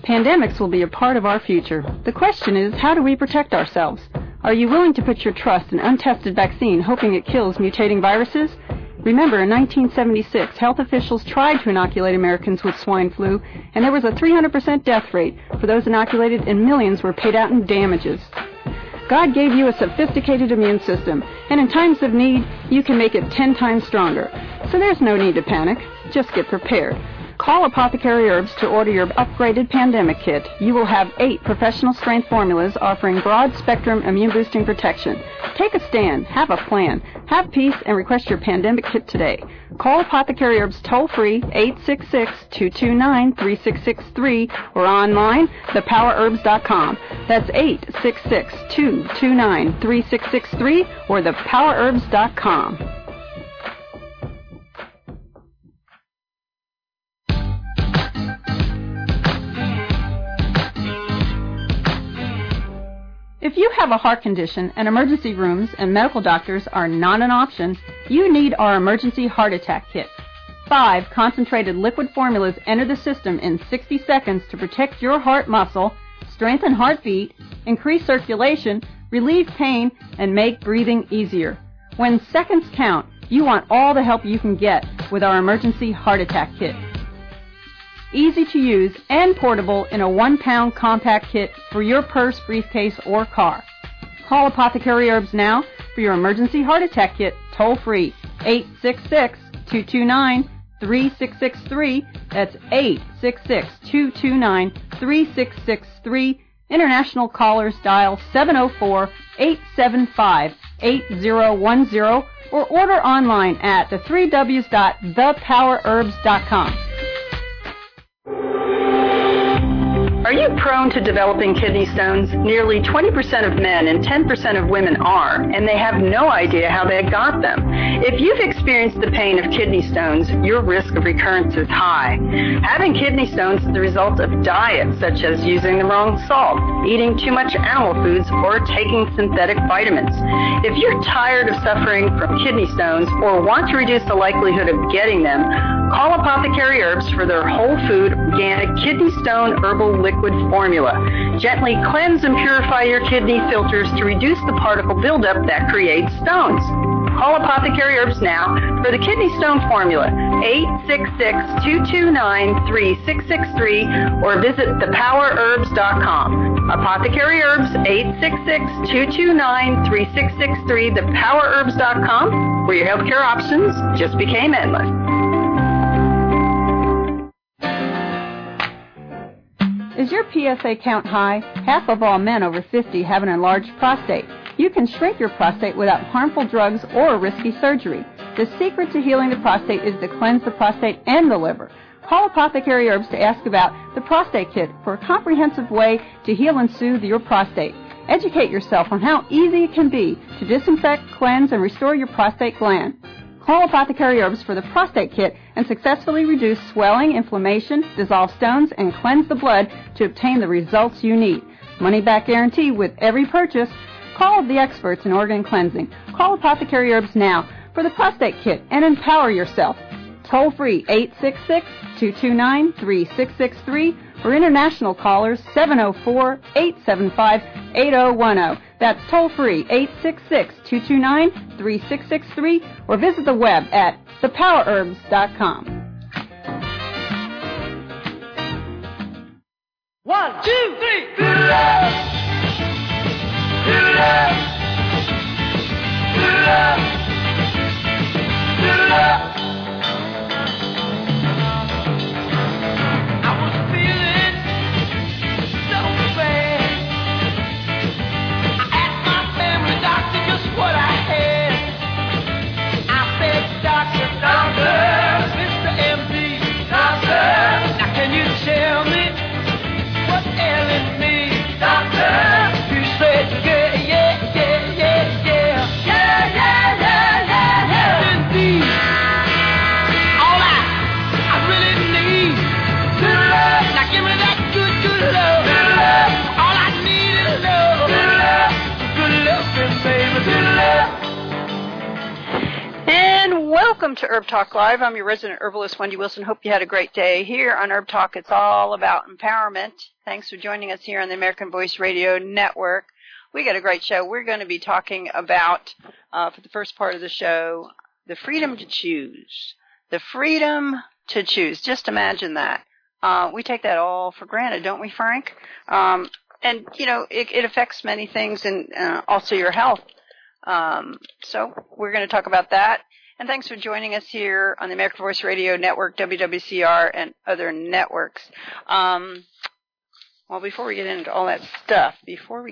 Pandemics will be a part of our future. The question is, how do we protect ourselves? Are you willing to put your trust in untested vaccine, hoping it kills mutating viruses? Remember, in 1976, health officials tried to inoculate Americans with swine flu, and there was a 300% death rate for those inoculated, and millions were paid out in damages. God gave you a sophisticated immune system, and in times of need, you can make it 10 times stronger. So there's no need to panic. Just get prepared. Call Apothecary Herbs to order your upgraded pandemic kit. You will have 8 professional strength formulas offering broad spectrum immune boosting protection. Take a stand, have a plan, have peace, and request your pandemic kit today. Call Apothecary Herbs toll free 866-229-3663 or online thepowerherbs.com. That's 866-229-3663 or thepowerherbs.com. If you have a heart condition and emergency rooms and medical doctors are not an option, you need our Emergency Heart Attack Kit. 5 concentrated liquid formulas enter the system in 60 seconds to protect your heart muscle, strengthen heartbeat, increase circulation, relieve pain, and make breathing easier. When seconds count, you want all the help you can get with our Emergency Heart Attack Kit. Easy to use and portable in a 1-pound compact kit for your purse, briefcase, or car. Call Apothecary Herbs now for your Emergency Heart Attack Kit toll free 866-229-3663. That's 866-229-3663. International callers dial 704-875-8010 or order online at the3ws.thepowerherbs.com. Are you prone to developing kidney stones? Nearly 20% of men and 10% of women are, and they have no idea how they got them. If you've experienced the pain of kidney stones, your risk of recurrence is high. Having kidney stones is the result of diet, such as using the wrong salt, eating too much animal foods, or taking synthetic vitamins. If you're tired of suffering from kidney stones or want to reduce the likelihood of getting them, call Apothecary Herbs for their whole food, organic kidney stone herbal liquid formula. Gently cleanse and purify your kidney filters to reduce the particle buildup that creates stones. Call Apothecary Herbs now for the kidney stone formula, 866-229-3663, or visit thepowerherbs.com. Apothecary Herbs, 866-229-3663, thepowerherbs.com, where your healthcare options just became endless. Is your PSA count high? Half of all men over 50 have an enlarged prostate. You can shrink your prostate without harmful drugs or risky surgery. The secret to healing the prostate is to cleanse the prostate and the liver. Call Apothecary Herbs to ask about the Prostate Kit for a comprehensive way to heal and soothe your prostate. Educate yourself on how easy it can be to disinfect, cleanse, and restore your prostate gland. Call Apothecary Herbs for the Prostate Kit and successfully reduce swelling, inflammation, dissolve stones, and cleanse the blood to obtain the results you need. Money-back guarantee with every purchase. Call the experts in organ cleansing. Call Apothecary Herbs now for the Prostate Kit and empower yourself. Toll free 866-229-3663 or international callers 704-875-8010. That's toll free 866-229-3663 or visit the web at thepowerherbs.com. 1, 2, 3. Do love. Do love. Do love. Do love. What I had, I said, doctor, Mr. MD, doctor, now can you tell me what's ailing me, doctor? Welcome to Herb Talk Live. I'm your resident herbalist, Wendy Wilson. Hope you had a great day. Here on Herb Talk, it's all about empowerment. Thanks for joining us here on the American Voice Radio Network. We got a great show. We're going to be talking about, for the first part of the show, the freedom to choose. The freedom to choose. Just imagine that. We take that all for granted, don't we, Frank? And, you know, it affects many things and also your health. So we're going to talk about that. And thanks for joining us here on the American Voice Radio Network, WWCR, and other networks. Well, before we get into all that stuff, we're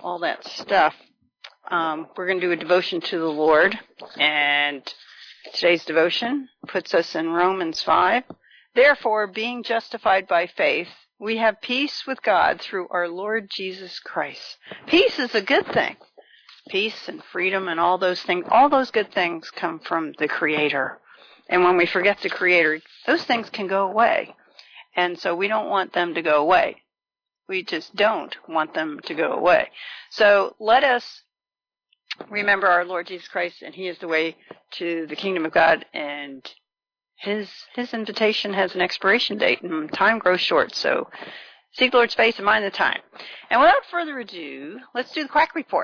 going to do a devotion to the Lord. And today's devotion puts us in Romans 5. Therefore, being justified by faith, we have peace with God through our Lord Jesus Christ. Peace is a good thing. Peace and freedom and all those things, all those good things come from the Creator. And when we forget the Creator, those things can go away. And so we don't want them to go away. We just don't want them to go away. So let us remember our Lord Jesus Christ, and He is the way to the kingdom of God, and His invitation has an expiration date, and time grows short. So seek the Lord's face and mind the time. And without further ado, let's do the Quack Report.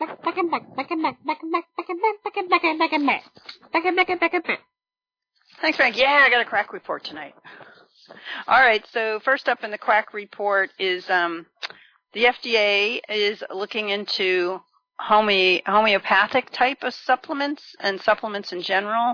Thanks, Frank. Yeah, I got a Quack Report tonight. All right, so first up in the Quack Report is the FDA is looking into homeopathic type of supplements and supplements in general.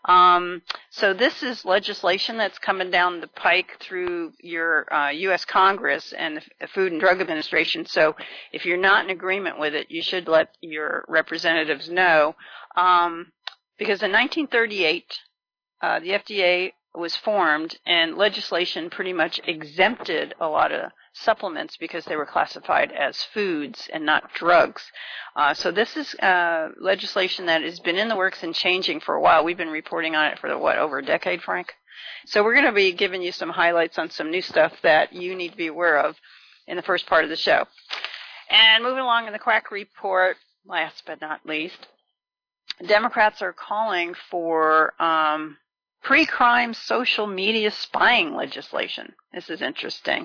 So this is legislation that's coming down the pike through your U.S. Congress and the Food and Drug Administration. So if you're not in agreement with it, you should let your representatives know. Because in 1938, the FDA was formed, and legislation pretty much exempted a lot of supplements because they were classified as foods and not drugs. So this is legislation that has been in the works and changing for a while. We've been reporting on it for, over a decade, Frank? So we're going to be giving you some highlights on some new stuff that you need to be aware of in the first part of the show. And moving along in the Quack Report, last but not least, Democrats are calling for pre-crime social media spying legislation. This is interesting.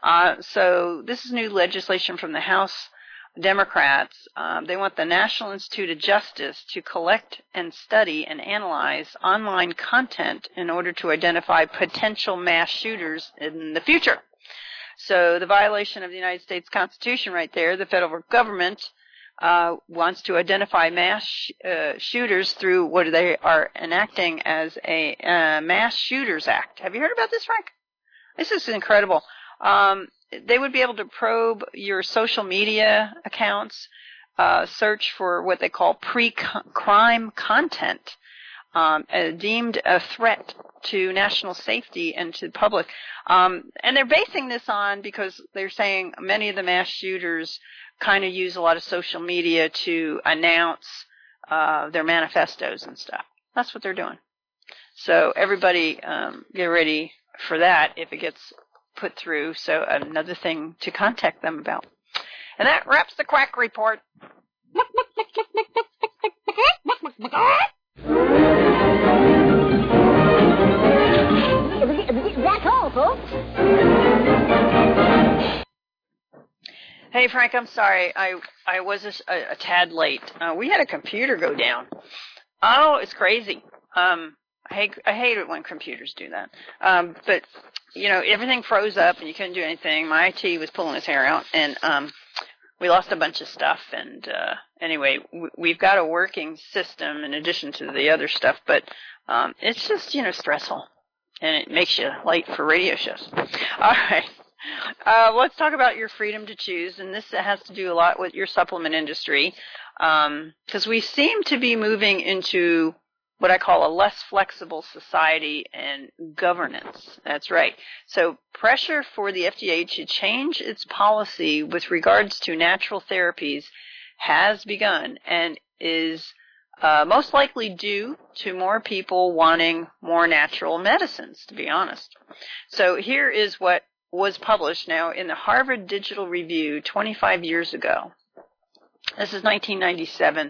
So this is new legislation from the House Democrats. They want the National Institute of Justice to collect and study and analyze online content in order to identify potential mass shooters in the future. So the violation of the United States Constitution right there, the federal government wants to identify mass shooters through what they are enacting as a Mass Shooters Act. Have you heard about this, Frank? This is incredible. They would be able to probe your social media accounts, search for what they call pre-crime content, deemed a threat to national safety and to the public. And they're basing this on because they're saying many of the mass shooters kind of use a lot of social media to announce their manifestos and stuff. That's what they're doing. So everybody get ready for that if it gets put through. So another thing to contact them about. And that wraps the Quack Report. That's all, folks. Hey, Frank, I'm sorry. I was a tad late. We had a computer go down. Oh, it's crazy. I hate it when computers do that. But, you know, everything froze up and you couldn't do anything. My IT was pulling his hair out, and we lost a bunch of stuff. And anyway, we've got a working system in addition to the other stuff, but it's just, you know, stressful. And it makes you late for radio shows. All right. Let's talk about your freedom to choose, and this has to do a lot with your supplement industry, because we seem to be moving into what I call a less flexible society and governance. That's right. So pressure for the FDA to change its policy with regards to natural therapies has begun and is most likely due to more people wanting more natural medicines, to be honest. So here is what was published now in the Harvard Digital Review 25 years ago. This is 1997.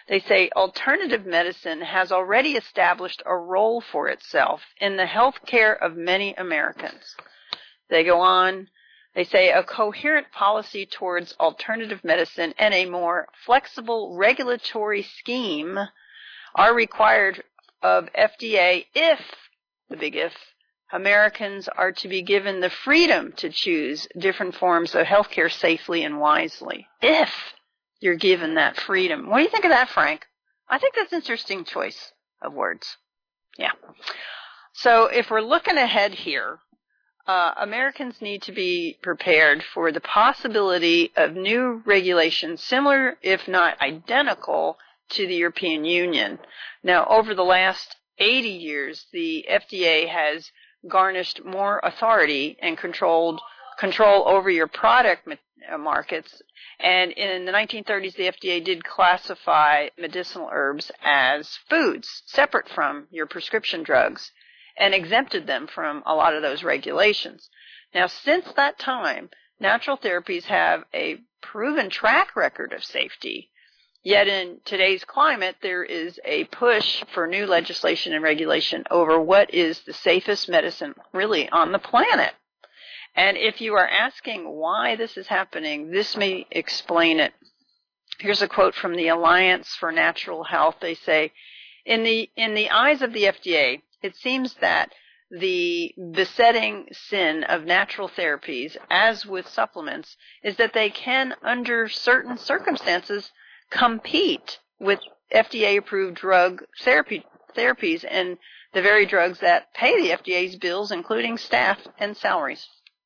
They say alternative medicine has already established a role for itself in the health care of many Americans. They go on, they say a coherent policy towards alternative medicine and a more flexible regulatory scheme are required of FDA if, the big if, Americans are to be given the freedom to choose different forms of healthcare safely and wisely. If you're given that freedom. What do you think of that, Frank? I think that's an interesting choice of words. Yeah. So if we're looking ahead here, Americans need to be prepared for the possibility of new regulations similar, if not identical, to the European Union. Now, over the last 80 years, the FDA has garnished more authority and control over your product markets. And in the 1930s, the FDA did classify medicinal herbs as foods, separate from your prescription drugs, and exempted them from a lot of those regulations. Now, since that time, natural therapies have a proven track record of safety. Yet in today's climate, there is a push for new legislation and regulation over what is the safest medicine really on the planet. And if you are asking why this is happening, this may explain it. Here's a quote from the Alliance for Natural Health. They say, in the eyes of the FDA, it seems that the besetting sin of natural therapies, as with supplements, is that they can, under certain circumstances, compete with FDA-approved drug therapies and the very drugs that pay the FDA's bills, including staff and salaries.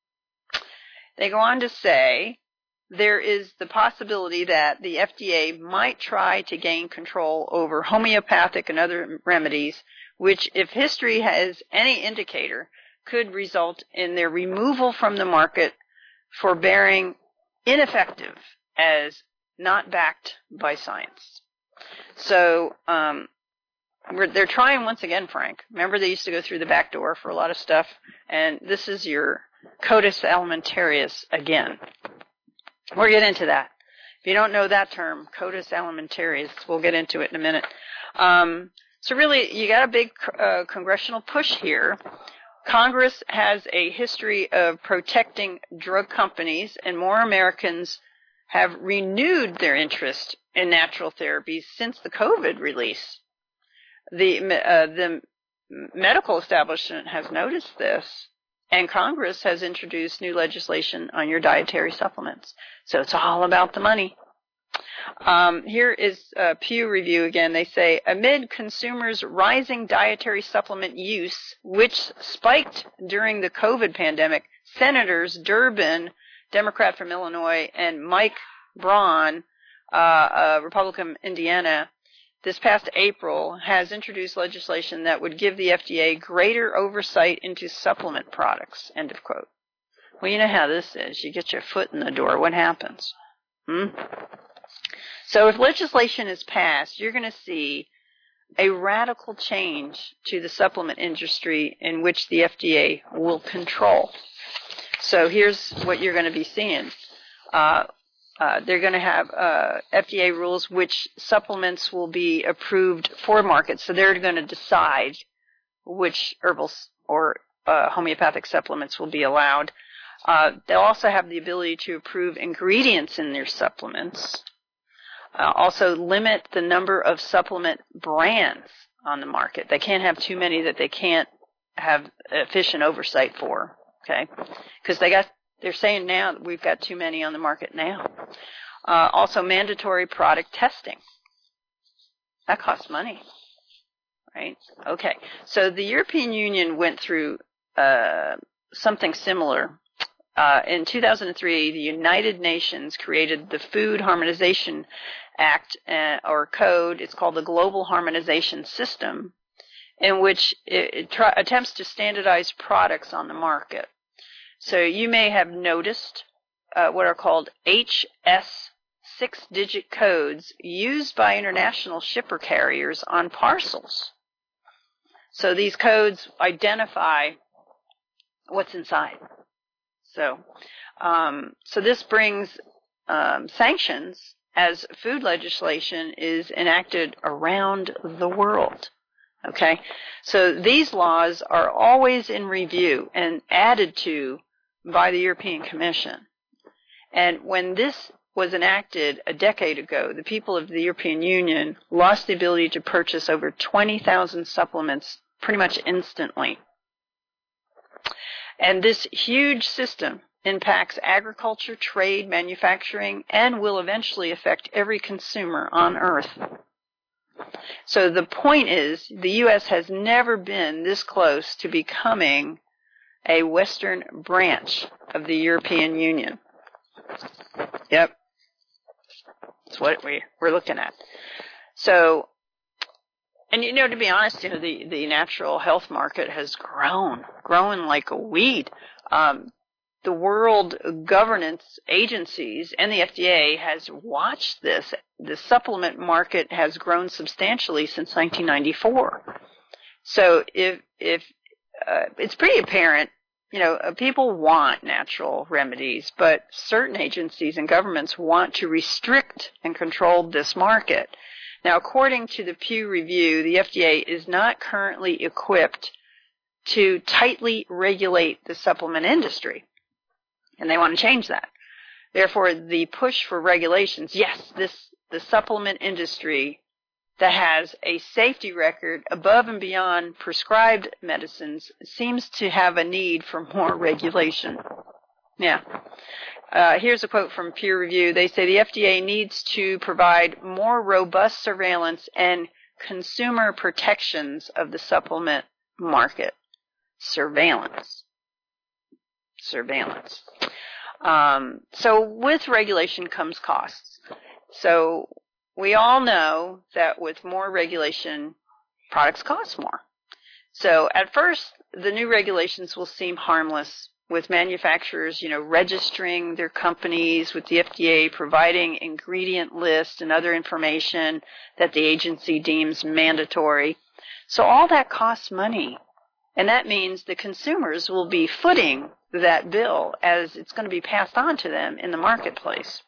They go on to say there is the possibility that the FDA might try to gain control over homeopathic and other remedies, which, if history has any indicator, could result in their removal from the market for bearing ineffective as not backed by science. So they're trying once again, Frank. Remember, they used to go through the back door for a lot of stuff, and this is your Codex Alimentarius again. We'll get into that. If you don't know that term, Codex Alimentarius, we'll get into it in a minute. So really, you got a big congressional push here. Congress has a history of protecting drug companies, and more Americans have renewed their interest in natural therapies since the COVID release. The medical establishment has noticed this, and Congress has introduced new legislation on your dietary supplements. So it's all about the money. Here is a Pew review again. They say, amid consumers' rising dietary supplement use, which spiked during the COVID pandemic, Senators Durbin, Democrat from Illinois, and Mike Braun, a Republican from Indiana, this past April, has introduced legislation that would give the FDA greater oversight into supplement products, end of quote. Well, you know how this is. You get your foot in the door. What happens? So if legislation is passed, you're going to see a radical change to the supplement industry in which the FDA will control. So here's what you're going to be seeing. They're going to have FDA rules which supplements will be approved for market. So they're going to decide which herbal or homeopathic supplements will be allowed. They'll also have the ability to approve ingredients in their supplements. Also limit the number of supplement brands on the market. They can't have too many that they can't have efficient oversight for. Okay, because they're saying now that we've got too many on the market now. Also, mandatory product testing. That costs money, right? Okay, so the European Union went through something similar. In 2003, the United Nations created the Food Harmonization Act, or Code. It's called the Global Harmonization System, in which it attempts to standardize products on the market. So you may have noticed what are called HS 6-digit codes used by international shipper carriers on parcels. So these codes identify what's inside. So this brings sanctions as food legislation is enacted around the world. Okay? So these laws are always in review and added to by the European Commission. And when this was enacted a decade ago, the people of the European Union lost the ability to purchase over 20,000 supplements pretty much instantly. And this huge system impacts agriculture, trade, manufacturing, and will eventually affect every consumer on Earth. So the point is, the U.S. has never been this close to becoming a Western branch of the European Union. Yep. That's what we're looking at. So, and to be honest, the natural health market has grown like a weed. The world governance agencies and the FDA has watched this. The supplement market has grown substantially since 1994. So if it's pretty apparent, people want natural remedies, but certain agencies and governments want to restrict and control this market. Now, according to the Pew Review, the FDA is not currently equipped to tightly regulate the supplement industry, and they want to change that. Therefore, the push for regulations, the supplement industry that has a safety record above and beyond prescribed medicines seems to have a need for more regulation. Yeah. Here's a quote from Peer Review. They say the FDA needs to provide more robust surveillance and consumer protections of the supplement market. Surveillance. So with regulation comes costs. So we all know that with more regulation, products cost more. So at first, the new regulations will seem harmless, with manufacturers, registering their companies with the FDA, providing ingredient lists and other information that the agency deems mandatory. So all that costs money. And that means the consumers will be footing that bill as it's going to be passed on to them in the marketplace.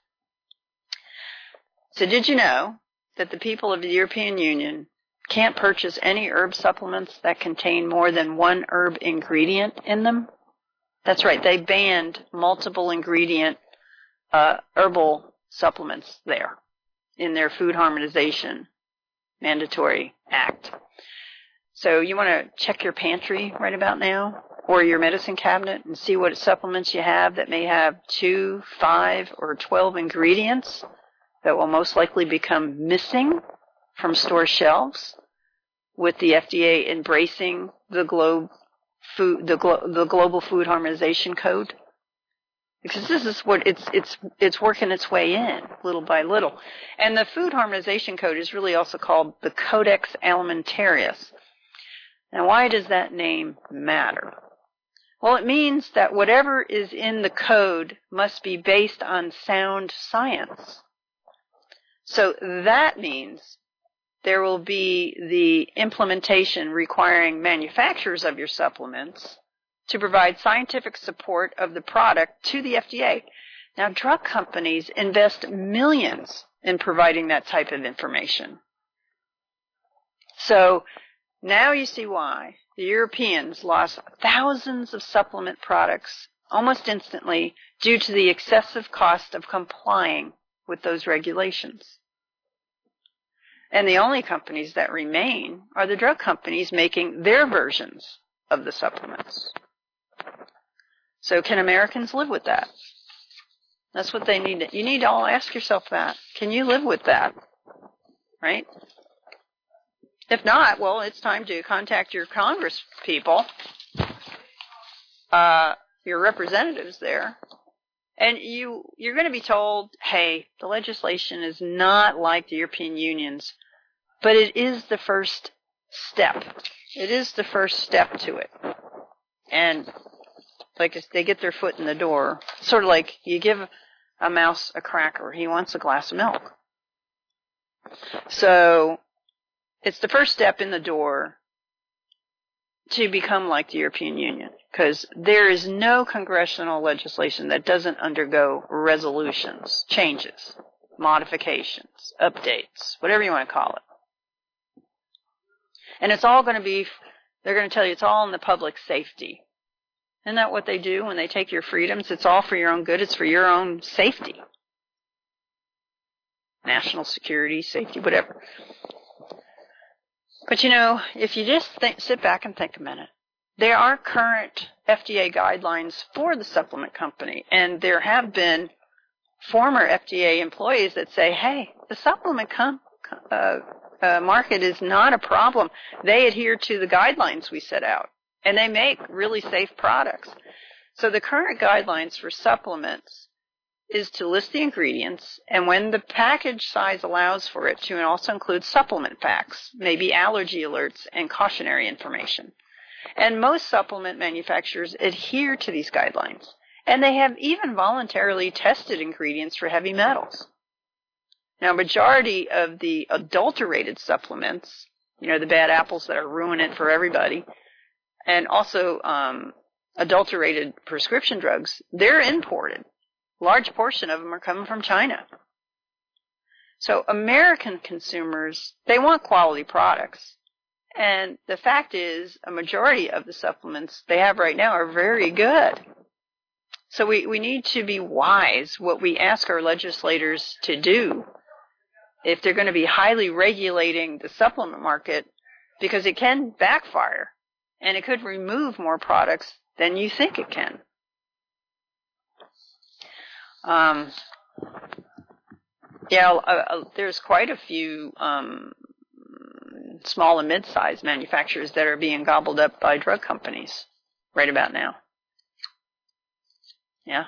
So did you know that the people of the European Union can't purchase any herb supplements that contain more than one herb ingredient in them? That's right, they banned multiple ingredient herbal supplements there in their Food Harmonization Mandatory Act. So you want to check your pantry right about now, or your medicine cabinet, and see what supplements you have that may have 2, 5, or 12 ingredients that will most likely become missing from store shelves, with the FDA embracing the Global Food Harmonization Code. Because this is what it's working its way in little by little. And the Food Harmonization Code is really also called the Codex Alimentarius. Now, why does that name matter? Well, it means that whatever is in the code must be based on sound science. So that means there will be the implementation requiring manufacturers of your supplements to provide scientific support of the product to the FDA. Now, drug companies invest millions in providing that type of information. So now you see why the Europeans lost thousands of supplement products almost instantly due to the excessive cost of complying with those regulations. And the only companies that remain are the drug companies making their versions of the supplements. So can Americans live with that? That's what they need. You need to all ask yourself that. Can you live with that? Right? If not, well, it's time to contact your Congress people, your representatives there, and you're going to be told, hey, the legislation is not like the European Union's, but it is the first step. It is the first step to it. And like if they get their foot in the door, sort of like you give a mouse a cracker, he wants a glass of milk. So it's the first step in the door to become like the European Union, because there is no congressional legislation that doesn't undergo resolutions, changes, modifications, updates, whatever you want to call it. And it's all going to be, they're going to tell you it's all in the public safety. Isn't that what they do when they take your freedoms? It's all for your own good. It's for your own safety. National security, safety, whatever. But if you just sit back and think a minute, there are current FDA guidelines for the supplement company, and there have been former FDA employees that say, hey, the supplement market is not a problem. They adhere to the guidelines we set out, and they make really safe products. So the current guidelines for supplements is to list the ingredients, and when the package size allows for it, to also include supplement facts, maybe allergy alerts and cautionary information. And most supplement manufacturers adhere to these guidelines, and they have even voluntarily tested ingredients for heavy metals. Now, majority of the adulterated supplements, the bad apples that are ruining it for everybody, and also adulterated prescription drugs, they're imported. Large portion of them are coming from China. So American consumers, they want quality products. And the fact is, a majority of the supplements they have right now are very good. So we need to be wise what we ask our legislators to do if they're going to be highly regulating the supplement market, because it can backfire and it could remove more products than you think it can. There's quite a few small and mid-sized manufacturers that are being gobbled up by drug companies right about now. Yeah.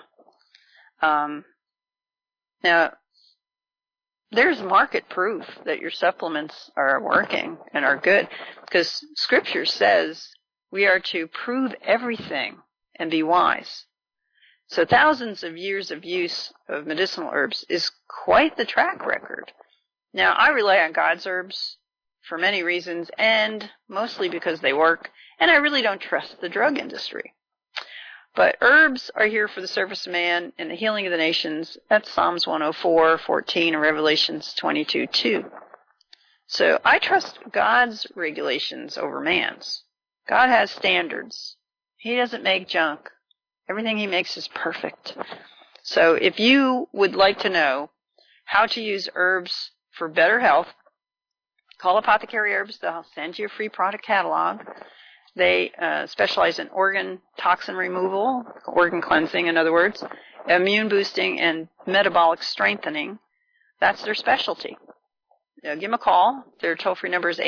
Now, there's market proof that your supplements are working and are good, because Scripture says we are to prove everything and be wise. So thousands of years of use of medicinal herbs is quite the track record. Now, I rely on God's herbs for many reasons, and mostly because they work, and I really don't trust the drug industry. But herbs are here for the service of man and the healing of the nations. That's Psalms 104:14 and Revelations 22:2. So I trust God's regulations over man's. God has standards. He doesn't make junk. Everything he makes is perfect. So if you would like to know how to use herbs for better health, call Apothecary Herbs. They'll send you a free product catalog. They specialize in organ toxin removal, organ cleansing, in other words, immune boosting, and metabolic strengthening. That's their specialty. Give them a call. Their toll-free number is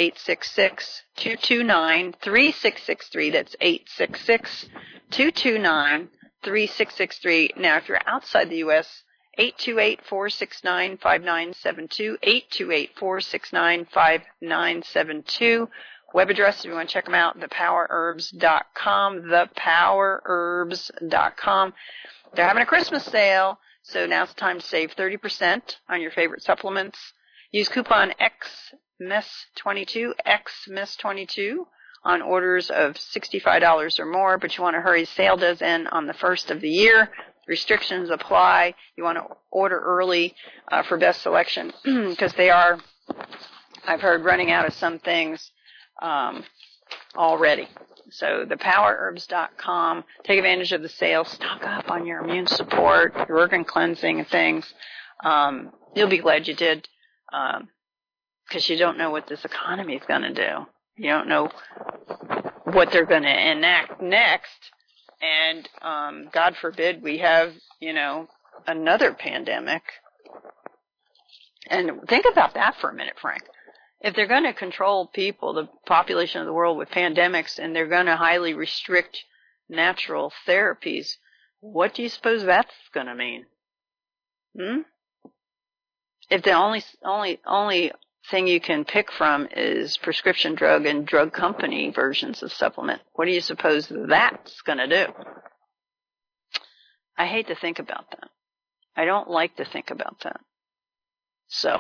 866-229-3663. That's 866-229-3663. Now, if you're outside the U.S., 828-469-5972, 828-469-5972. Web address, if you want to check them out, thepowerherbs.com, thepowerherbs.com. They're having a Christmas sale, so now's the time to save 30% on your favorite supplements. Use coupon XMISS22, XMISS22 on orders of $65 or more, but you want to hurry. Sale does end on the 1st of the year. Restrictions apply. You want to order early for best selection because they are, I've heard, running out of some things already. So thepowerherbs.com. Take advantage of the sale. Stock up on your immune support, your organ cleansing and things. You'll be glad you did, because you don't know what this economy is going to do. You don't know what they're going to enact next. And God forbid we have, another pandemic. And think about that for a minute, Frank. If they're going to control people, the population of the world, with pandemics, and they're going to highly restrict natural therapies, what do you suppose that's going to mean? If the only thing you can pick from is prescription drug and drug company versions of supplement, what do you suppose that's going to do? I hate to think about that. I don't like to think about that. So,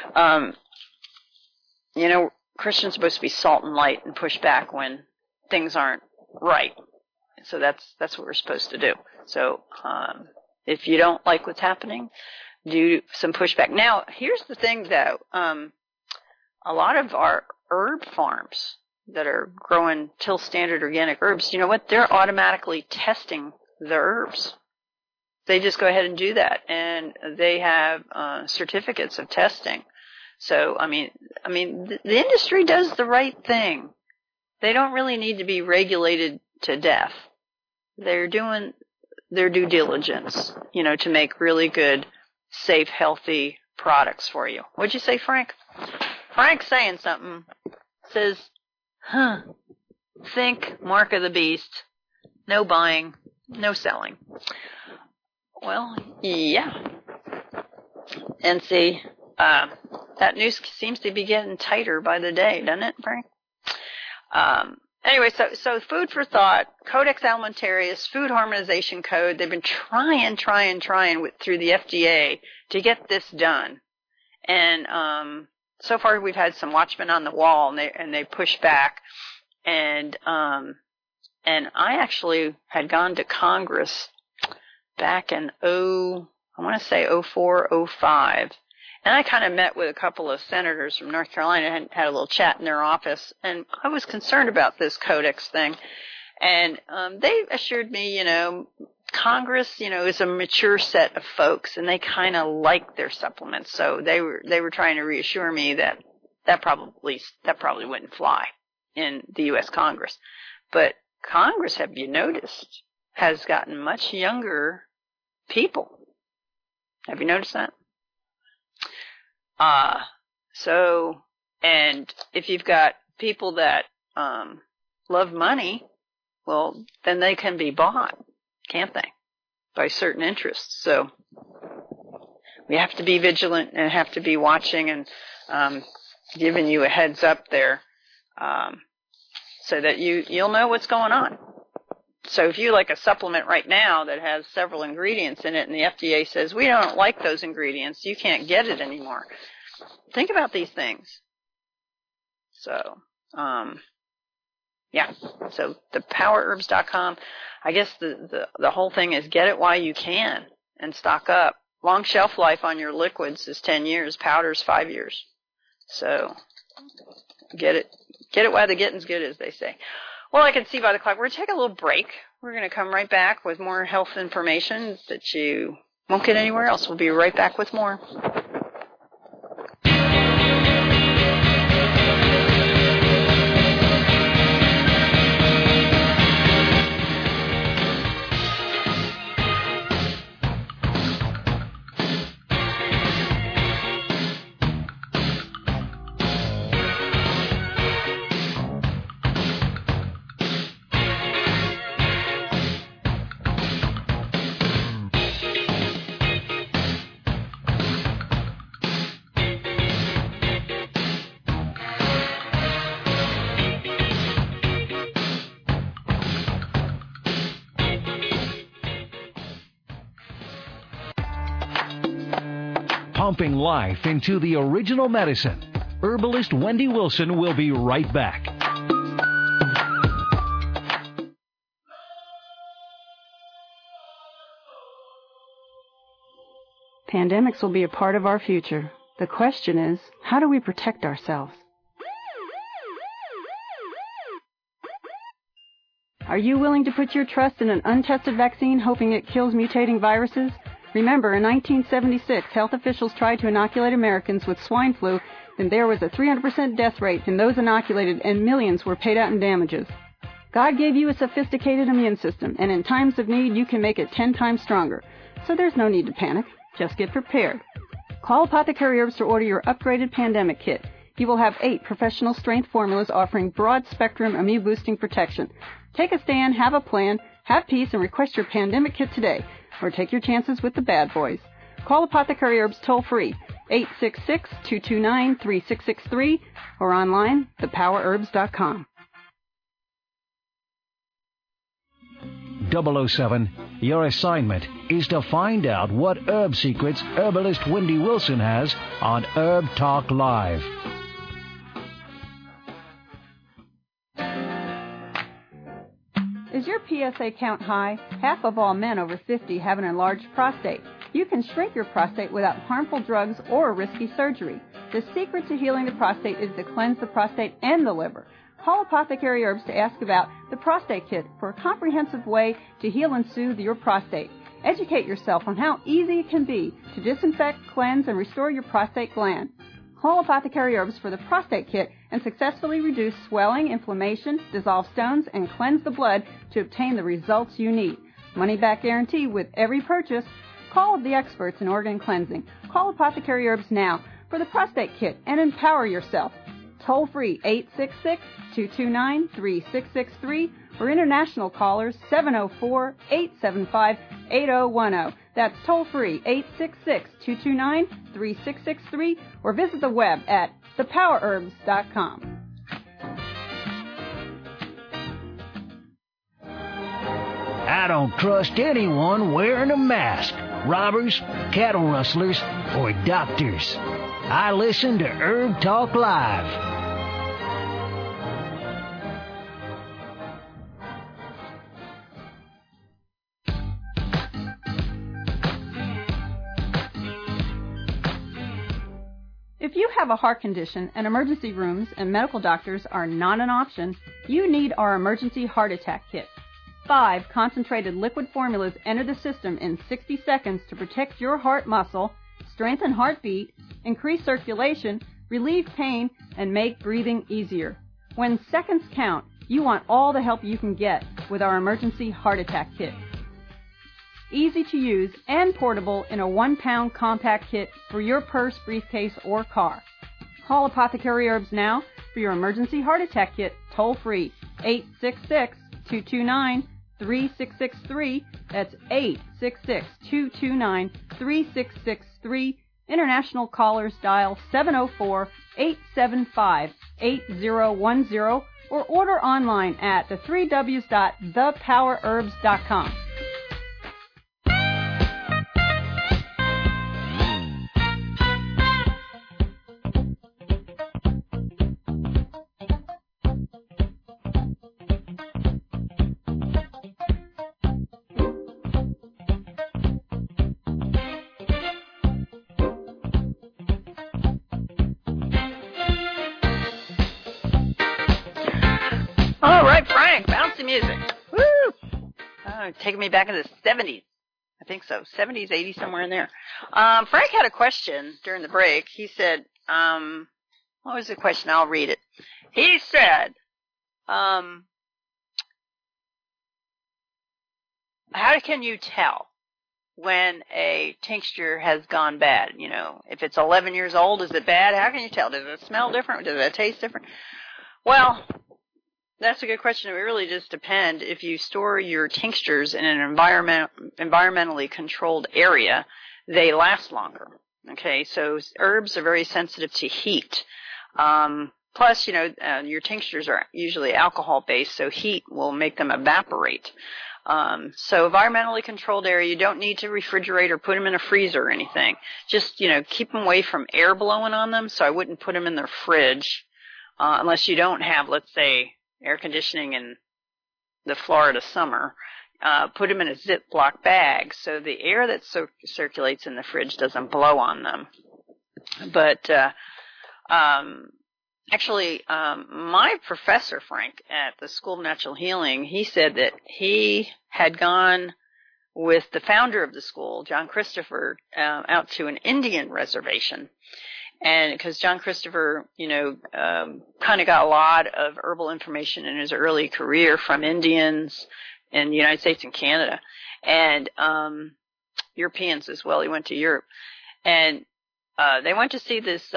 Christians are supposed to be salt and light and push back when things aren't right. So that's what we're supposed to do. So if you don't like what's happening, do some pushback. Now, here's the thing, though. A lot of our herb farms that are growing Till Standard organic herbs, you know what? They're automatically testing the herbs. They just go ahead and do that, and they have certificates of testing. So, I mean, the industry does the right thing. They don't really need to be regulated to death. They're doing their due diligence, you know, to make really good, safe, healthy products for you. What'd you say, Frank? Frank's saying something. Says, think mark of the beast. No buying, no selling. Well, yeah. And see, that news seems to be getting tighter by the day, doesn't it, Frank? Anyway, so food for thought, Codex Alimentarius, Food Harmonization Code. They've been trying through the FDA to get this done. And so far we've had some watchmen on the wall, and they push back. And I actually had gone to Congress back in 04, 05. And I kind of met with a couple of senators from North Carolina and had a little chat in their office. And I was concerned about this Codex thing. And they assured me, you know, Congress, you know, is a mature set of folks, and they kind of like their supplements. So they were trying to reassure me that probably wouldn't fly in the U.S. Congress. But Congress, have you noticed, has gotten much younger people. Have you noticed that? And if you've got people that love money, well, then they can be bought, can't they, by certain interests. So we have to be vigilant and have to be watching and giving you a heads up there so that you'll know what's going on. So if you like a supplement right now that has several ingredients in it and the FDA says, we don't like those ingredients, you can't get it anymore. Think about these things. So, yeah. So thepowerbs.com, I guess the whole thing is get it while you can and stock up. Long shelf life on your liquids is 10 years, powder's 5 years. So get it while the getting's good, as they say. Well, I can see by the clock. We're going to take a little break. We're going to come right back with more health information that you won't get anywhere else. We'll be right back with more. Pumping life into the original medicine. Herbalist Wendy Wilson will be right back. Pandemics will be a part of our future. The question is, how do we protect ourselves? Are you willing to put your trust in an untested vaccine hoping it kills mutating viruses? Remember, in 1976, health officials tried to inoculate Americans with swine flu, and there was a 300% death rate in those inoculated, and millions were paid out in damages. God gave you a sophisticated immune system, and in times of need, you can make it 10 times stronger. So there's no need to panic. Just get prepared. Call Apothecary Herbs to order your upgraded pandemic kit. You will have 8 professional strength formulas offering broad-spectrum immune-boosting protection. Take a stand, have a plan, have peace, and request your pandemic kit today. Or take your chances with the bad boys. Call Apothecary Herbs toll-free, 866-229-3663, or online, thepowerbs.com. 007, your assignment is to find out what herb secrets herbalist Wendy Wilson has on Herb Talk Live. Is your PSA count high? Half of all men over 50 have an enlarged prostate. You can shrink your prostate without harmful drugs or risky surgery. The secret to healing the prostate is to cleanse the prostate and the liver. Call Apothecary Herbs to ask about the Prostate Kit for a comprehensive way to heal and soothe your prostate. Educate yourself on how easy it can be to disinfect, cleanse, and restore your prostate gland. Call Apothecary Herbs for the Prostate Kit and successfully reduce swelling, inflammation, dissolve stones, and cleanse the blood to obtain the results you need. Money-back guarantee with every purchase. Call the experts in organ cleansing. Call Apothecary Herbs now for the Prostate Kit and empower yourself. Toll free 866-229-3663 or international callers 704-875-8010. That's toll free 866-229-3663 or visit the web at thepowerherbs.com. I don't trust anyone wearing a mask. Robbers, cattle rustlers, or doctors. I listen to Herb Talk Live. If you have a heart condition and emergency rooms and medical doctors are not an option, you need our Emergency Heart Attack Kit. 5 concentrated liquid formulas enter the system in 60 seconds to protect your heart muscle, strengthen heartbeat, increase circulation, relieve pain, and make breathing easier. When seconds count, you want all the help you can get with our Emergency Heart Attack Kit. Easy to use and portable in a 1-pound compact kit for your purse, briefcase, or car. Call Apothecary Herbs now for your Emergency Heart Attack Kit, toll free 866-229-3663. That's 866-229-3663. International callers dial 704-875-8010 or order online at the3ws.thepowerherbs.com. All right, Frank, bouncy music. Woo! Taking me back in the 70s. I think so. 70s, 80s, somewhere in there. Frank had a question during the break. He said, what was the question? I'll read it. He said, how can you tell when a tincture has gone bad? You know, if it's 11 years old, is it bad? How can you tell? Does it smell different? Does it taste different? Well, that's a good question. It really just depends. If you store your tinctures in an environmentally controlled area, they last longer. Okay, so herbs are very sensitive to heat. Plus, your tinctures are usually alcohol-based, so heat will make them evaporate. So environmentally controlled area, you don't need to refrigerate or put them in a freezer or anything. Just, keep them away from air blowing on them, so I wouldn't put them in their fridge unless you don't have, let's say, air conditioning in the Florida summer. Put them in a Ziploc bag so the air that circulates in the fridge doesn't blow on them. But actually, my professor, Frank, at the School of Natural Healing, he said that he had gone with the founder of the school, John Christopher, out to an Indian reservation. And because John Christopher, kind of got a lot of herbal information in his early career from Indians in the United States and Canada, and Europeans as well. He went to Europe, and they went to see this,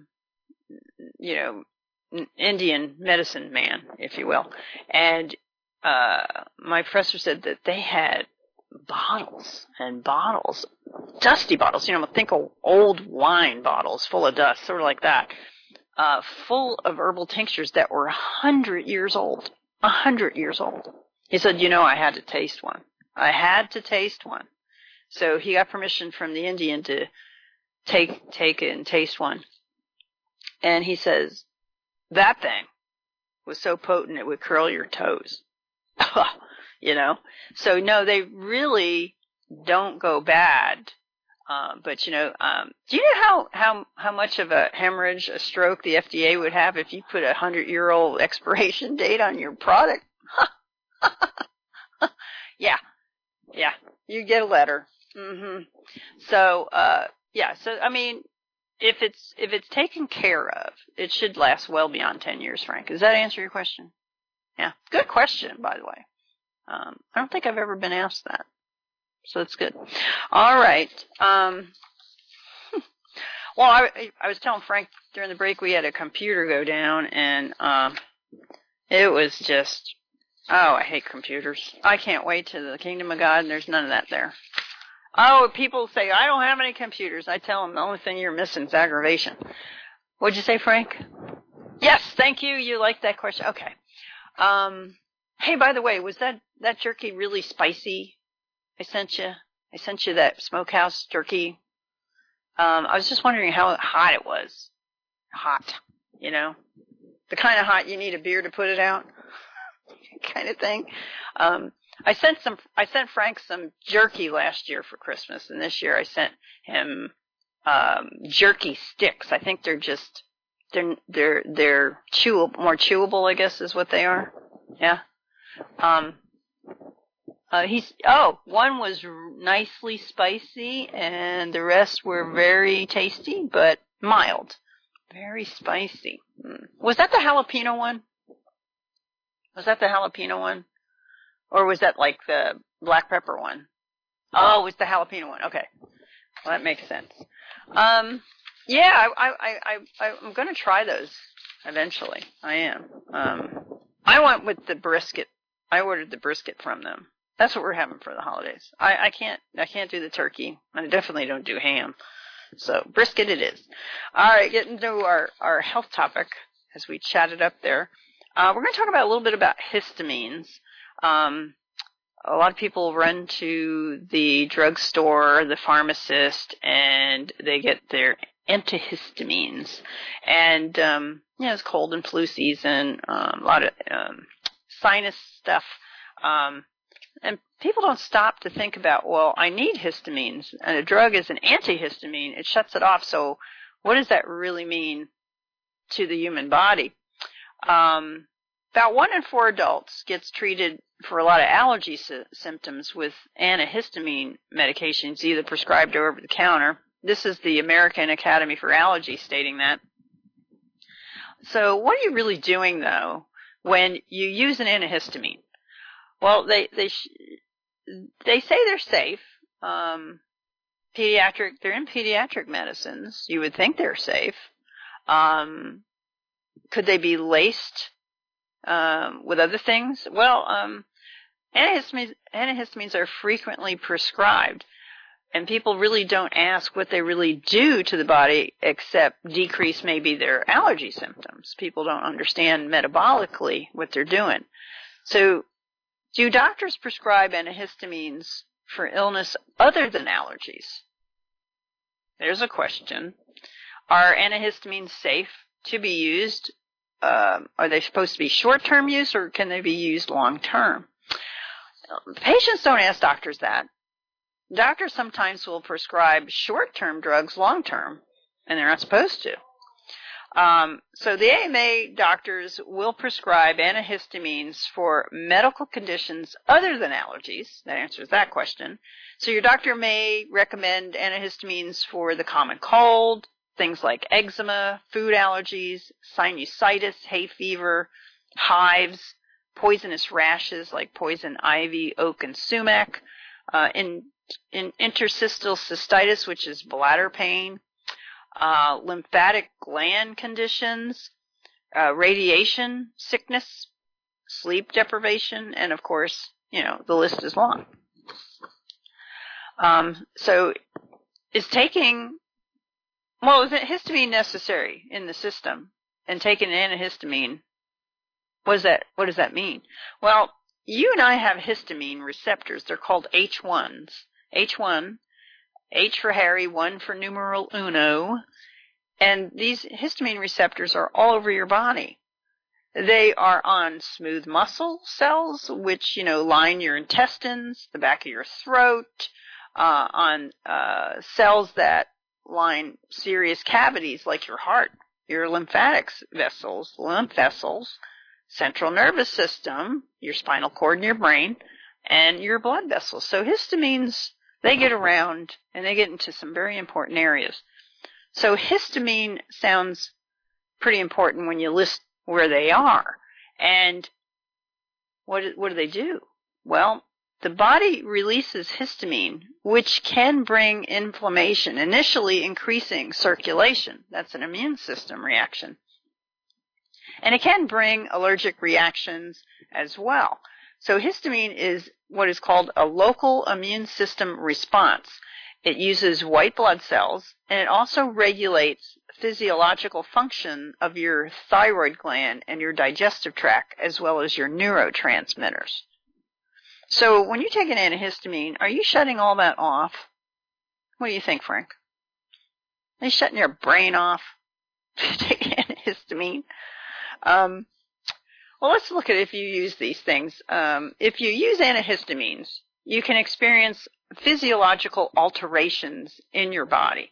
Indian medicine man, if you will. And my professor said that they had bottles and bottles, dusty bottles, think of old wine bottles full of dust, sort of like that, full of herbal tinctures that were 100 years old. 100 years old. He said, I had to taste one. I had to taste one. So he got permission from the Indian to take it and taste one. And he says, that thing was so potent it would curl your toes. So no, they really don't go bad But do you know how much of a hemorrhage, a stroke the FDA would have if you put a 100-year-old expiration date on your product? Yeah, you get a letter. So, so I mean, if it's taken care of, it should last well beyond 10 years, Frank. Does that answer your question? Yeah, good question, by the way. I don't think I've ever been asked that. So that's good. All right. Well, I was telling Frank during the break we had a computer go down, and it was just, I hate computers. I can't wait to the kingdom of God, and there's none of that there. Oh, people say, I don't have any computers. I tell them the only thing you're missing is aggravation. What'd you say, Frank? Yes, thank you. You like that question. Okay. Hey, by the way, was that jerky really spicy? I sent you that smokehouse jerky. I was just wondering how hot it was. Hot, the kind of hot you need a beer to put it out, kind of thing. I sent Frank some jerky last year for Christmas, and this year I sent him jerky sticks. I think they're chewable, more chewable, I guess is what they are. Yeah. One was nicely spicy, and the rest were very tasty, but mild. Very spicy. Was that the jalapeno one? Or was that like the black pepper one? Oh, it was the jalapeno one. Okay. Well, that makes sense. I'm going to try those eventually. I am. I went with the brisket. I ordered the brisket from them. That's what we're having for the holidays. I can't do the turkey. I definitely don't do ham. So brisket it is. All right, getting to our health topic as we chatted up there. We're going to talk about a little bit about histamines. A lot of people run to the drugstore, the pharmacist, and they get their antihistamines. And it's cold and flu season, a lot of sinus stuff. And people don't stop to think about, well, I need histamines, and a drug is an antihistamine. It shuts it off. So what does that really mean to the human body? About 1 in 4 adults gets treated for a lot of allergy symptoms with antihistamine medications, either prescribed or over the counter. This is the American Academy for Allergy stating that. So what are you really doing, though, when you use an antihistamine? Well, they say they're safe. They're in pediatric medicines. You would think they're safe. Could they be laced with other things? Well, antihistamines are frequently prescribed, and people really don't ask what they really do to the body except decrease maybe their allergy symptoms. People don't understand metabolically what they're doing. So, do doctors prescribe antihistamines for illness other than allergies? There's a question. Are antihistamines safe to be used? Are they supposed to be short-term use, or can they be used long-term? Patients don't ask doctors that. Doctors sometimes will prescribe short-term drugs long-term, and they're not supposed to. So the AMA doctors will prescribe antihistamines for medical conditions other than allergies. That answers that question. So your doctor may recommend antihistamines for the common cold, things like eczema, food allergies, sinusitis, hay fever, hives, poisonous rashes like poison ivy, oak, and sumac, in interstitial cystitis, which is bladder pain, lymphatic gland conditions, radiation sickness, sleep deprivation, and of course, the list is long. So is histamine necessary in the system? And taking an antihistamine, what does that mean? Well, you and I have histamine receptors. They're called H1s. H1, H for Harry, 1 for numeral uno. And these histamine receptors are all over your body. They are on smooth muscle cells, which, line your intestines, the back of your throat, on cells that line serious cavities like your heart, your lymphatic vessels, lymph vessels, central nervous system, your spinal cord and your brain, and your blood vessels. So histamines, they get around and they get into some very important areas. So histamine sounds pretty important when you list where they are. And what do they do? Well, the body releases histamine, which can bring inflammation, initially increasing circulation. That's an immune system reaction. And it can bring allergic reactions as well. So histamine is what is called a local immune system response. It uses white blood cells, and it also regulates physiological function of your thyroid gland and your digestive tract, as well as your neurotransmitters. So when you take an antihistamine, are you shutting all that off? What do you think, Frank? Are you shutting your brain off to take antihistamine? Well, let's look at if you use these things. If you use antihistamines, you can experience physiological alterations in your body.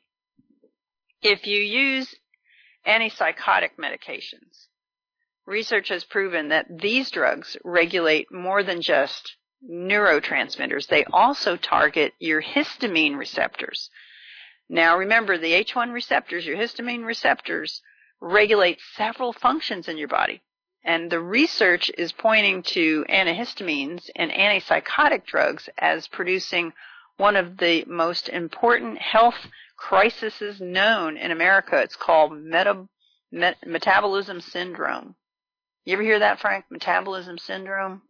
If you use antipsychotic medications, research has proven that these drugs regulate more than just neurotransmitters. They also target your histamine receptors. Now remember, the H1 receptors, your histamine receptors, regulate several functions in your body. And the research is pointing to antihistamines and antipsychotic drugs as producing one of the most important health crises known in America. It's called metabolism syndrome. You ever hear that, Frank? Metabolism syndrome?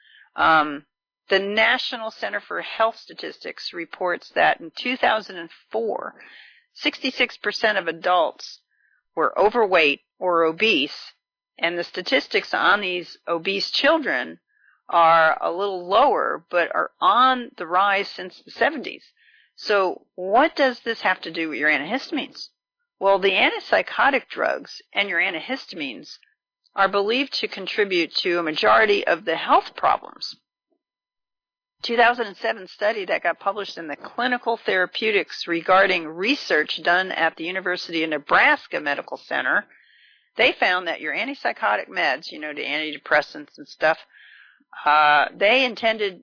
The National Center for Health Statistics reports that in 2004, 66% of adults were overweight or obese, and the statistics on these obese children are a little lower, but are on the rise since the 70s. So what does this have to do with your antihistamines? Well, the antipsychotic drugs and your antihistamines are believed to contribute to a majority of the health problems. 2007 study that got published in the Clinical Therapeutics regarding research done at the University of Nebraska Medical Center, they found that your antipsychotic meds, the antidepressants and stuff, the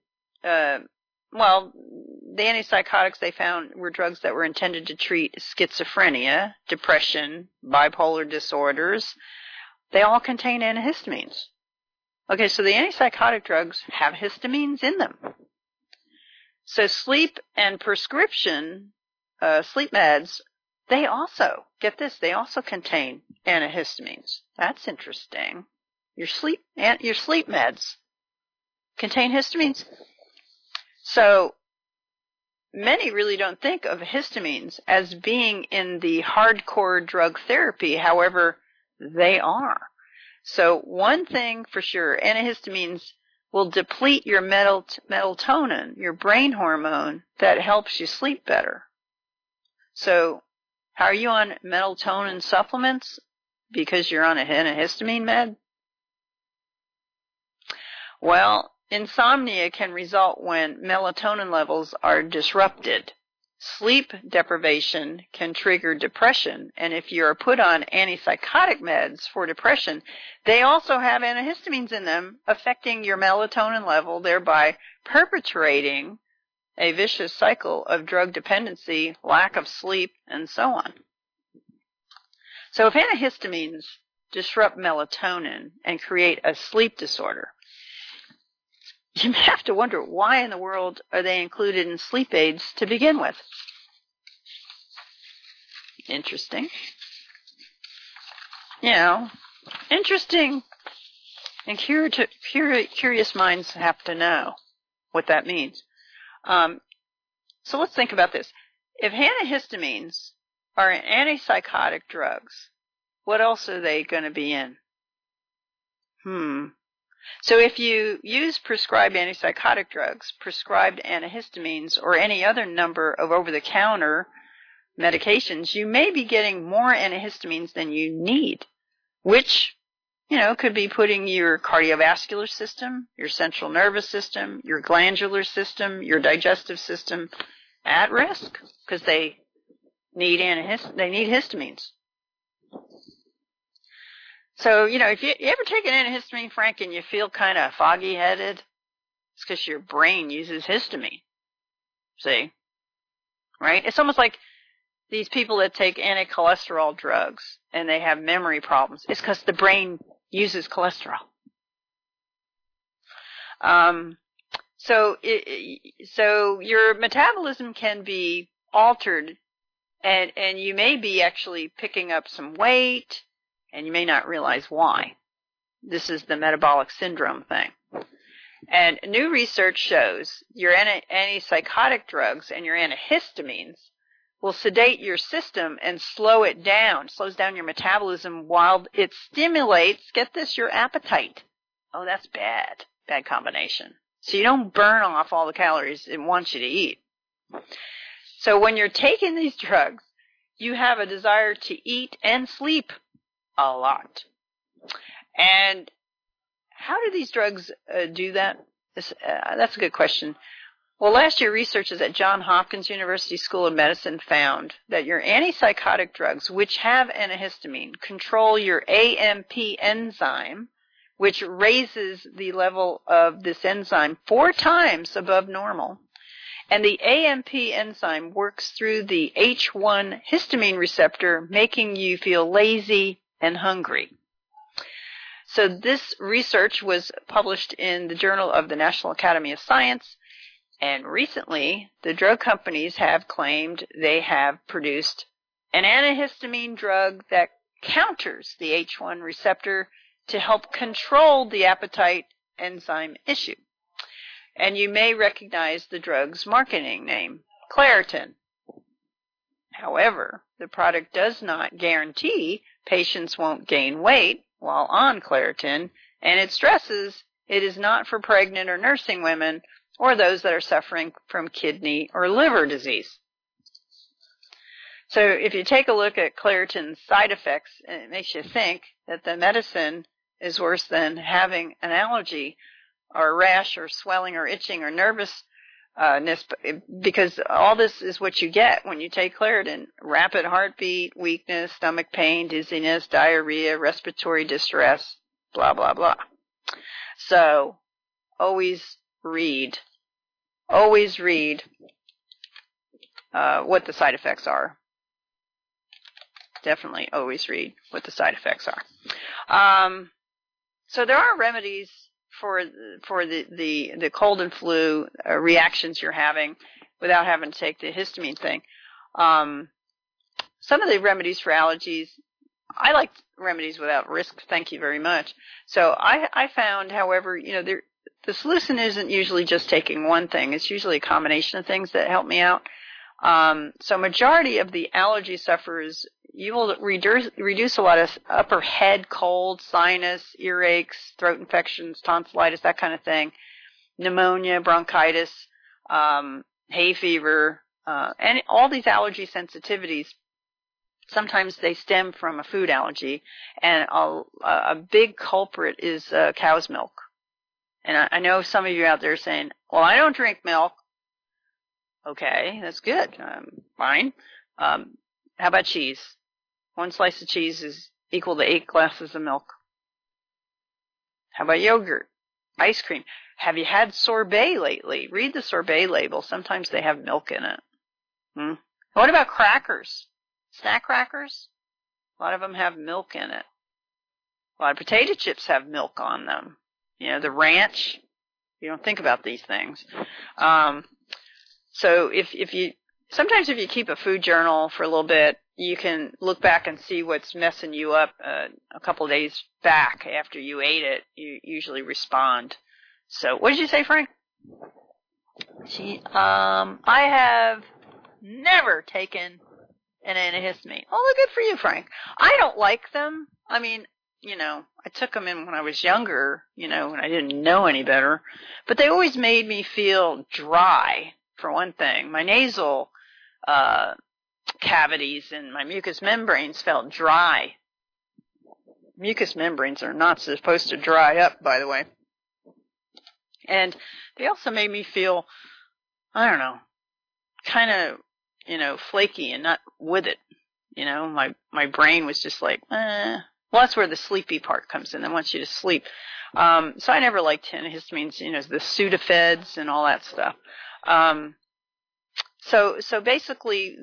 antipsychotics they found were drugs that were intended to treat schizophrenia, depression, bipolar disorders. They all contain antihistamines. Okay, so the antipsychotic drugs have histamines in them. So sleep and prescription, sleep meds, they also, get this, they also contain antihistamines. That's interesting. Your sleep meds contain histamines. So many really don't think of histamines as being in the hardcore drug therapy. However, they are. So one thing for sure, antihistamines will deplete your melatonin, your brain hormone that helps you sleep better. So how are you on melatonin supplements? Because you're on a histamine med? Well, insomnia can result when melatonin levels are disrupted. Sleep deprivation can trigger depression, and if you are put on antipsychotic meds for depression, they also have antihistamines in them, affecting your melatonin level, thereby perpetuating a vicious cycle of drug dependency, lack of sleep, and so on. So if antihistamines disrupt melatonin and create a sleep disorder, you may have to wonder, why in the world are they included in sleep aids to begin with? Interesting. Interesting. And curious minds have to know what that means. So let's think about this. If antihistamines are antipsychotic drugs, what else are they going to be in? So if you use prescribed antipsychotic drugs, prescribed antihistamines, or any other number of over-the-counter medications, you may be getting more antihistamines than you need, which, could be putting your cardiovascular system, your central nervous system, your glandular system, your digestive system at risk because they need histamines. So, if you ever take an antihistamine, Frank, and you feel kind of foggy-headed, it's because your brain uses histamine. See? Right? It's almost like these people that take anti-cholesterol drugs and they have memory problems. It's because the brain uses cholesterol. So your metabolism can be altered, and you may be actually picking up some weight, and you may not realize why. This is the metabolic syndrome thing. And new research shows your antipsychotic drugs and your antihistamines will sedate your system and slow it down, slows down your metabolism while it stimulates, get this, your appetite. Oh, that's bad. Bad combination. So you don't burn off all the calories it wants you to eat. So when you're taking these drugs, you have a desire to eat and sleep a lot. And how do these drugs do that? That's a good question. Well, last year, researchers at Johns Hopkins University School of Medicine found that your antipsychotic drugs, which have antihistamine, control your AMP enzyme, which raises the level of this enzyme 4 times above normal. And the AMP enzyme works through the H1 histamine receptor, making you feel lazy and hungry. So this research was published in the Journal of the National Academy of Science, and recently the drug companies have claimed they have produced an antihistamine drug that counters the H1 receptor to help control the appetite enzyme issue. And you may recognize the drug's marketing name, Claritin. However, the product does not guarantee patients won't gain weight while on Claritin, and it stresses it is not for pregnant or nursing women or those that are suffering from kidney or liver disease. So if you take a look at Claritin's side effects, it makes you think that the medicine is worse than having an allergy or a rash or swelling or itching or nervousness, because all this is what you get when you take Claritin: rapid heartbeat, weakness, stomach pain, dizziness, diarrhea, respiratory distress, blah, blah, blah. So always read what the side effects are. Definitely always read what the side effects are. So there are remedies for the cold and flu reactions you're having without having to take the histamine thing. Some of the remedies for allergies, I like remedies without risk, thank you very much. So I found, however, the solution isn't usually just taking one thing. It's usually a combination of things that help me out. So majority of the allergy sufferers, you will reduce a lot of upper head cold, sinus, earaches, throat infections, tonsillitis, that kind of thing, pneumonia, bronchitis, hay fever, and all these allergy sensitivities. Sometimes they stem from a food allergy, and a big culprit is cow's milk. And I know some of you out there saying, well, I don't drink milk. Okay, that's good. Fine. How about cheese? 1 slice of cheese is equal to 8 glasses of milk. How about yogurt? Ice cream? Have you had sorbet lately? Read the sorbet label. Sometimes they have milk in it. What about crackers? Snack crackers? A lot of them have milk in it. A lot of potato chips have milk on them. The ranch. You don't think about these things. So if you keep a food journal for a little bit, you can look back and see what's messing you up a couple of days back after you ate it. You usually respond. So what did you say, Frank? I have never taken an antihistamine. Oh, good for you, Frank. I don't like them. I mean, I took them in when I was younger, when I didn't know any better. But they always made me feel dry, for one thing. My nasal cavities and my mucous membranes felt dry. Mucous membranes are not supposed to dry up, by the way. And they also made me feel, I don't know, kind of, flaky and not with it. My brain was just like, Well, that's where the sleepy part comes in. They want you to sleep. So I never liked antihistamines, the Sudafeds and all that stuff. So basically,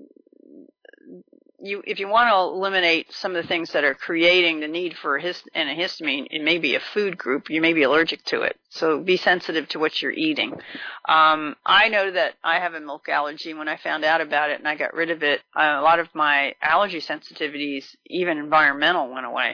if you want to eliminate some of the things that are creating the need for antihistamine, it may be a food group. You may be allergic to it. So be sensitive to what you're eating. I know that I have a milk allergy. When I found out about it and I got rid of it, a lot of my allergy sensitivities, even environmental, went away.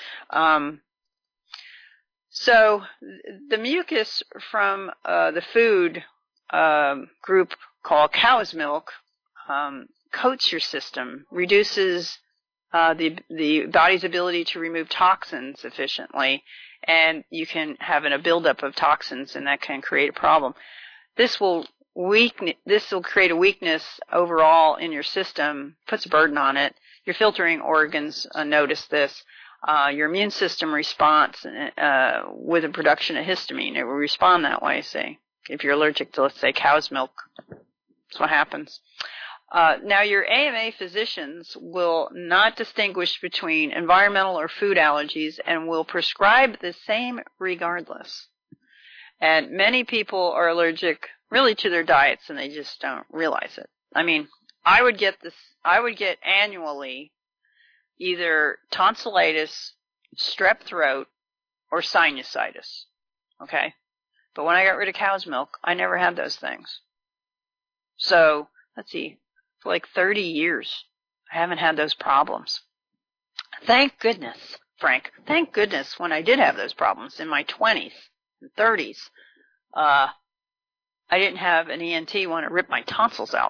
So the mucus from the food group called cow's milk coats your system, reduces the body's ability to remove toxins efficiently, and you can have a buildup of toxins, and that can create a problem. This will create a weakness overall in your system, puts a burden on it. Your filtering organs notice this. Your immune system responds with the production of histamine. It will respond that way, say, if you're allergic to, let's say, cow's milk. That's what happens. Now, your AMA physicians will not distinguish between environmental or food allergies and will prescribe the same regardless. And many people are allergic really to their diets, and they just don't realize it. I mean, I would get annually either tonsillitis, strep throat, or sinusitis. Okay? But when I got rid of cow's milk, I never had those things. So, let's see. For like 30 years, I haven't had those problems. Thank goodness, Frank. Thank goodness when I did have those problems in my 20s and 30s, I didn't have an ENT want to rip my tonsils out,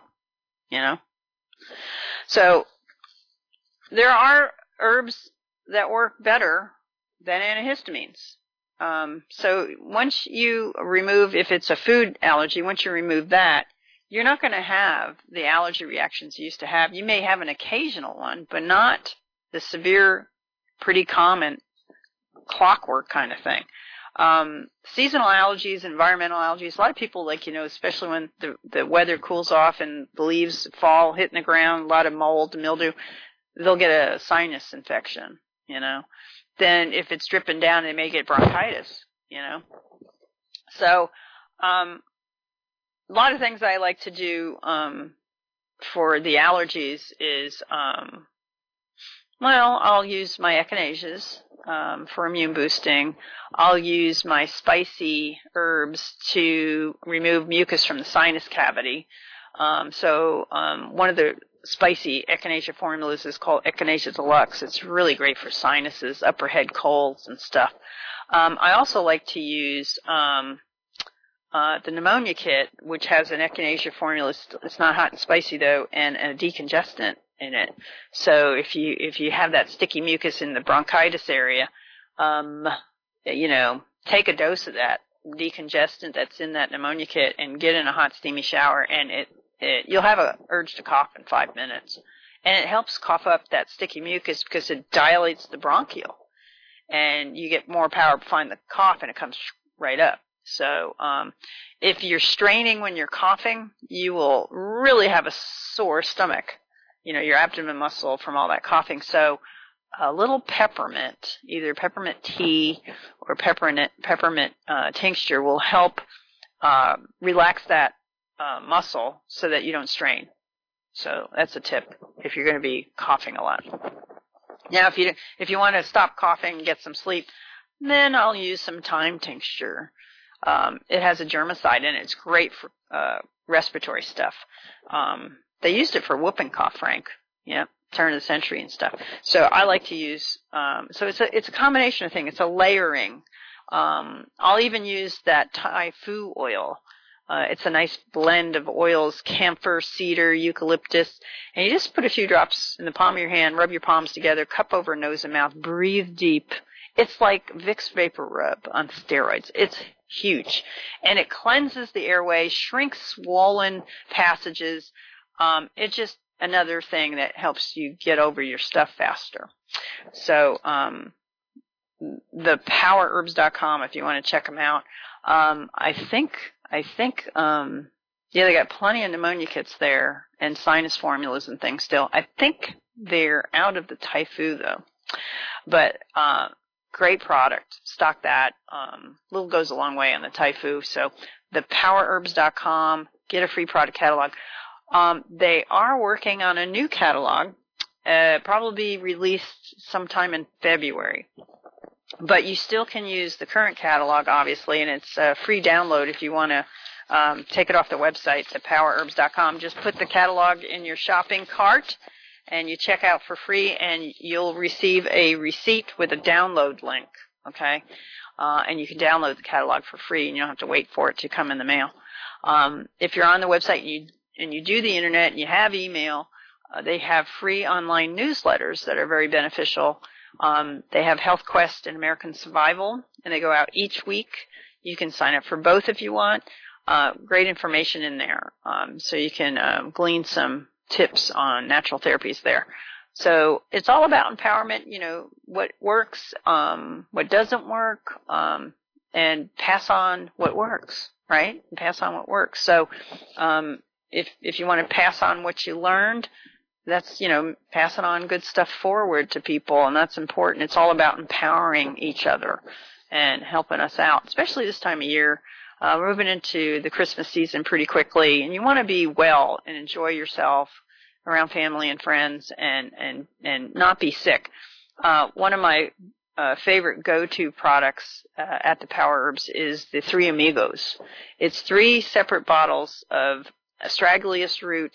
So there are herbs that work better than antihistamines. So once you remove, if it's a food allergy, once you remove that, you're not going to have the allergy reactions you used to have. You may have an occasional one, but not the severe, pretty common clockwork kind of thing. Seasonal allergies, environmental allergies, a lot of people, especially when the weather cools off and the leaves fall, hitting the ground, a lot of mold, mildew, they'll get a sinus infection, Then if it's dripping down, they may get bronchitis, So, a lot of things I like to do for the allergies is, I'll use my echinacea for immune boosting. I'll use my spicy herbs to remove mucus from the sinus cavity. One of the spicy echinacea formulas is called Echinacea Deluxe. It's really great for sinuses, upper head colds, and stuff. I also like to use the pneumonia kit, which has an echinacea formula. It's not hot and spicy though, and a decongestant in it. So if you have that sticky mucus in the bronchitis area, take a dose of that decongestant that's in that pneumonia kit and get in a hot steamy shower, and you'll have a urge to cough in 5 minutes, and it helps cough up that sticky mucus because it dilates the bronchiole, and you get more power behind the cough, and it comes right up. So, if you're straining when you're coughing, you will really have a sore stomach, your abdomen muscle from all that coughing. So, a little peppermint, either peppermint tea or peppermint tincture will help, relax that, muscle so that you don't strain. So, that's a tip if you're going to be coughing a lot. Now, if you want to stop coughing and get some sleep, then I'll use some thyme tincture. It has a germicide in it. It's great for respiratory stuff. They used it for whooping cough, Frank. Yeah, turn of the century and stuff. So I like to use. So it's a combination of things. It's a layering. I'll even use that Thai Fu oil. It's a nice blend of oils: camphor, cedar, eucalyptus, and you just put a few drops in the palm of your hand. Rub your palms together. Cup over nose and mouth. Breathe deep. It's like Vicks Vapor Rub on steroids. It's huge. And it cleanses the airway, shrinks swollen passages. It's just another thing that helps you get over your stuff faster. So, the powerherbs.com if you want to check them out. I think Yeah, they got plenty of pneumonia kits there and sinus formulas and things still. I think they're out of the Typhoon, though. But great product. Stock that. Little goes a long way on the Typhoon. So thepowerherbs.com. Get a free product catalog. They are working on a new catalog, probably released sometime in February. But you still can use the current catalog, obviously, and it's a free download if you want to take it off the website, thepowerherbs.com. Just put the catalog in your shopping cart, and you check out for free, and you'll receive a receipt with a download link, okay? And you can download the catalog for free, and you don't have to wait for it to come in the mail. If you're on the website and you do the internet and you have email, they have free online newsletters that are very beneficial. They have Health Quest and American Survival, and they go out each week. You can sign up for both if you want. Great information in there, so you can glean some tips on natural therapies there. So it's all about empowerment, what works, what doesn't work, and pass on what works, right? And pass on what works. So if you want to pass on what you learned, that's, passing on good stuff forward to people, and that's important. It's all about empowering each other and helping us out, especially this time of year. We're moving into the Christmas season pretty quickly, and you want to be well and enjoy yourself around family and friends and not be sick. One of my favorite go-to products at the Power Herbs is the Three Amigos. It's 3 separate bottles of astragalus root,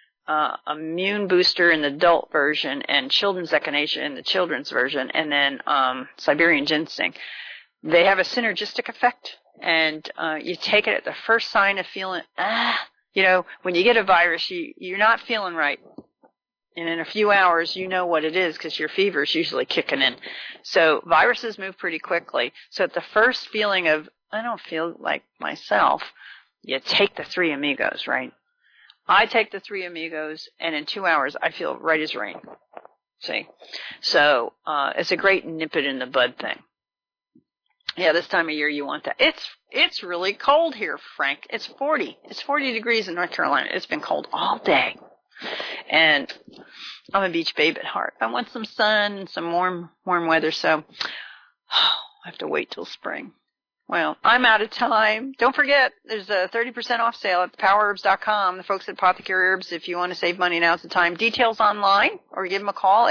immune booster in the adult version, and children's echinacea in the children's version, and then Siberian ginseng. They have a synergistic effect, and you take it at the first sign of feeling, when you get a virus, you're not feeling right. And in a few hours, you know what it is because your fever is usually kicking in. So viruses move pretty quickly. So at the first feeling of, I don't feel like myself, you take the Three Amigos, right? I take the Three Amigos, and in 2 hours, I feel right as rain. See? So it's a great nip it in the bud thing. Yeah, this time of year you want that. It's really cold here, Frank. It's 40. It's 40 degrees in North Carolina. It's been cold all day. And I'm a beach babe at heart. I want some sun and some warm weather, so I have to wait till spring. Well, I'm out of time. Don't forget, there's a 30% off sale at thepowerherbs.com. The folks at Apothecary Herbs, if you want to save money, now's the time. Details online, or give them a call at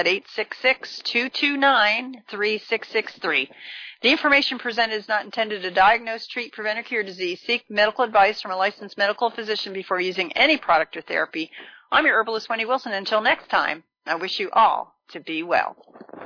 866-229-3663. The information presented is not intended to diagnose, treat, prevent, or cure disease. Seek medical advice from a licensed medical physician before using any product or therapy. I'm your herbalist, Wendy Wilson. Until next time, I wish you all to be well.